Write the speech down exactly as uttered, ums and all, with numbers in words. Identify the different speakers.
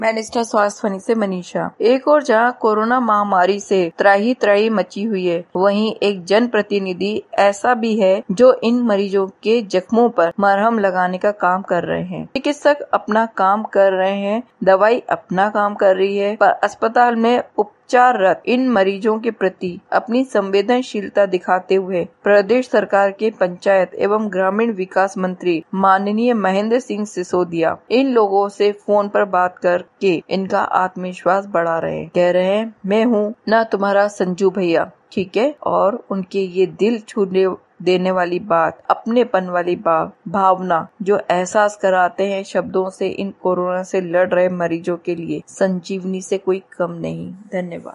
Speaker 1: Minister स्वास्थ्य funny से मनीषा। एक और जहां कोरोना महामारी से त्राही त्राही मची हुई है, वहीं एक जन प्रतिनिधि ऐसा भी है जो इन मरीजों के जख्मों पर मरहम लगाने का काम कर रहे हैं। चिकित्सक अपना काम कर रहे हैं, दवाई अपना काम कर रही है, पर अस्पताल में उपचाररत इन मरीजों के प्रति अपनी संवेदनशीलता दिखाते हुए प्रदेश सरकार के पंचायत एवं ग्रामीण विकास मंत्री माननीय महेंद्र सिंह सिसोदिया इन लोगों से फोन पर बात कर के इनका आत्मविश्वास बढ़ा रहे हैं। कह रहे हैं, मैं हूँ ना तुम्हारा संजू भैया, ठीक है। और उनके ये दिल छूने देने वाली बात, अपनेपन वाली बात, भावना जो एहसास कराते हैं शब्दों से, इन कोरोना से लड़ रहे मरीजों के लिए संजीवनी से कोई कम नहीं। धन्यवाद।